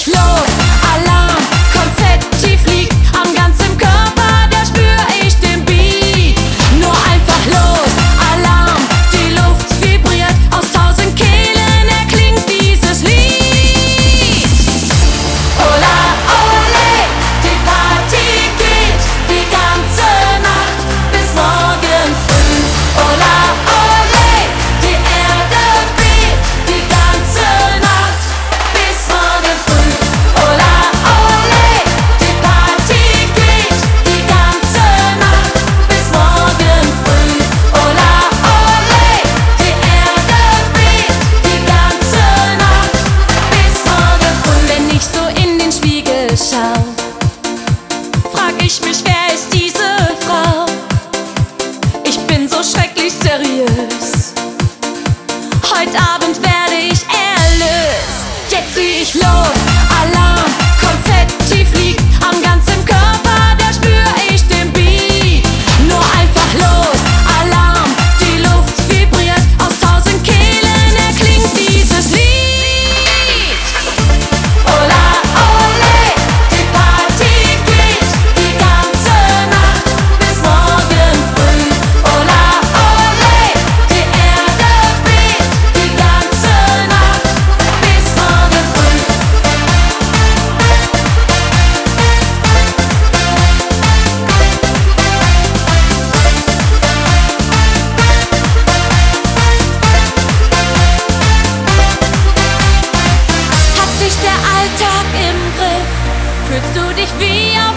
ich los. Alarm, Konfetti fliegt am ganzen Körper, da spür ich den Beat. Nur einfach los. Alarm, die Luft vibriert, aus 1000 Kehlen erklingt dieses Lied. Ola, ole, die Party geht die ganze Nacht bis morgen früh. Ola, ole, die Erde bebt die ganze Nacht bis morgen früh. Ola, ole, die Party geht die ganze Nacht bis morgen früh. Ola, ole, die Erde bebt die ganze Nacht bis morgen früh. Wenn ich so in den Spiegel schau, frag ich mich, wer ist diese Frau? Ich bin so schrecklich seriös. Heute Abend werde ich erlöst. Jetzt zieh ich los. Alarm, Konfetti fliegt am ganzen Körper, da spür ich den Beat. Nur einfach los. Alarm, die Luft vibriert, aus 1000 Kehlen erklingt dieses Lied. Ola, ole, die Party geht die ganze Nacht bis morgen früh. Ola, ole, die Erde bebt die ganze Nacht bis morgen früh. Hat dich der Alltag im Griff? Fühlst du dich wie auf